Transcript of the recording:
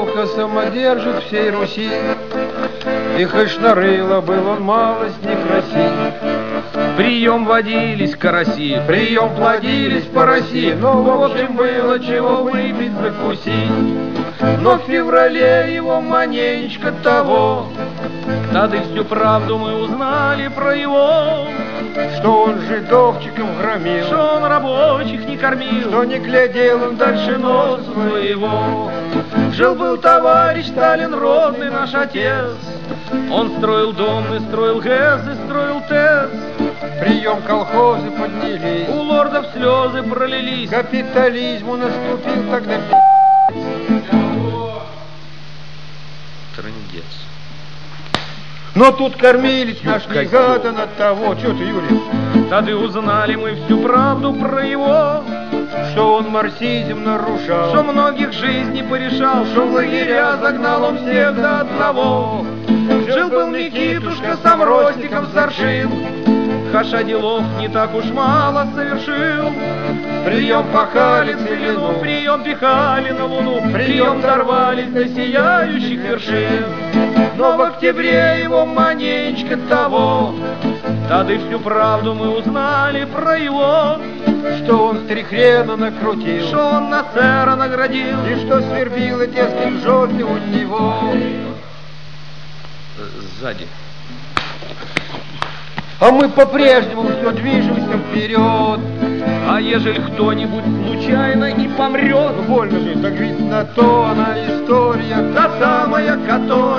Самка самодержит всей Руси, и хоть шнарыло был он малость некрасив. Прием водились караси, Прием плодились по России, но в общем было чего выпить, закусить. Но в феврале его маненечко того, тады всю правду мы узнали про его, что он жидовчиком громил, что он рабочих не кормил, что не глядел он дальше носа своего. Жил-был товарищ Сталин, родный наш отец. Он строил дом и строил ГЭС и строил ТЭС. Прием колхозы поднялись, У лордов слезы пролились. капитализму наступил тогда Трындец. Но тут кормились наш Козёл. негадан от того. Чё ты, Юрий? Тады узнали мы всю правду про его, Что он марксизм нарушал, что многих жизней порешал, что в лагеря загнал он всех до одного. Жил-был Никитушка сам ростиком старшин, хаша делов не так уж мало совершил. Прием пахали целину, прием пихали на луну, прием дорвались до сияющих вершин. Но в октябре его маненечко того, тады всю правду мы узнали про его, что он 3 хрена накрутил, что он на сэра наградил, и что свербило детским жоты у него. Сзади. А мы по-прежнему все движемся вперед. А ежели кто-нибудь случайно и помрет, Больно же, так ведь на то она история, та самая, которая